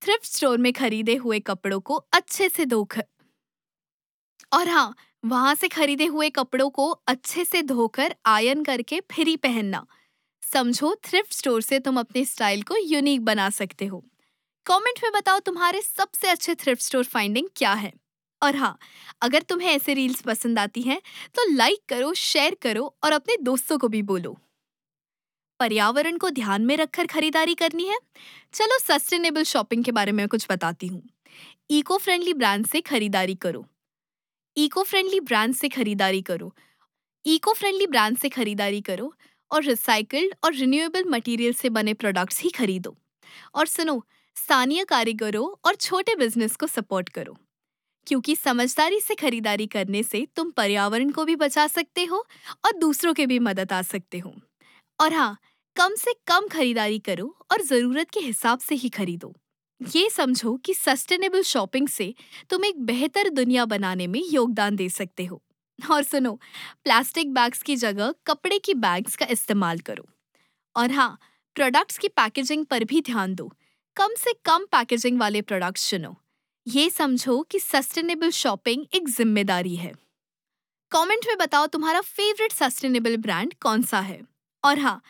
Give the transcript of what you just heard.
Thrift store में खरीदे हुए कपड़ों को अच्छे से धोकर और हाँ, वहां से खरीदे हुए कपड़ों को अच्छे से धोकर आयरन करके फिर ही पहनना। समझो, थ्रिफ्ट स्टोर से तुम अपने स्टाइल को यूनिक बना सकते हो। कमेंट में बताओ तुम्हारे सबसे अच्छे थ्रिफ्ट स्टोर फाइंडिंग क्या है। और हाँ, अगर तुम्हें ऐसे रील्स पसंद आती हैं तो लाइक करो, शेयर करो और अपने दोस्तों को भी बोलो। पर्यावरण को ध्यान में रखकर खरीदारी करनी है? चलो सस्टेनेबल शॉपिंग के बारे में कुछ बताती हूँ। इको फ्रेंडली ब्रांड से खरीदारी करो। इको फ्रेंडली ब्रांड से खरीदारी करो। इको फ्रेंडली ब्रांड से खरीदारी करो और रिसाइकल्ड और रिन्यूएबल मटेरियल से बने प्रोडक्ट्स ही खरीदो। और सुनो, स्थानीय कारीगरों और छोटे बिजनेस को सपोर्ट करो, क्योंकि समझदारी से खरीदारी करने से तुम पर्यावरण को भी बचा सकते हो और दूसरों के भी मदद आ सकते हो। और हाँ, कम से कम खरीदारी करो और ज़रूरत के हिसाब से ही खरीदो। ये समझो कि सस्टेनेबल शॉपिंग से तुम एक बेहतर दुनिया बनाने में योगदान दे सकते हो। और सुनो, प्लास्टिक बैग्स की जगह कपड़े की बैग्स का इस्तेमाल करो। और हाँ, प्रोडक्ट्स की पैकेजिंग पर भी ध्यान दो। कम से कम पैकेजिंग वाले प्रोडक्ट्स चुनो। ये समझो कि सस्टेनेबल शॉपिंग एक जिम्मेदारी है। कमेंट में बताओ तुम्हारा फेवरेट सस्टेनेबल ब्रांड कौन सा है। और हाँ,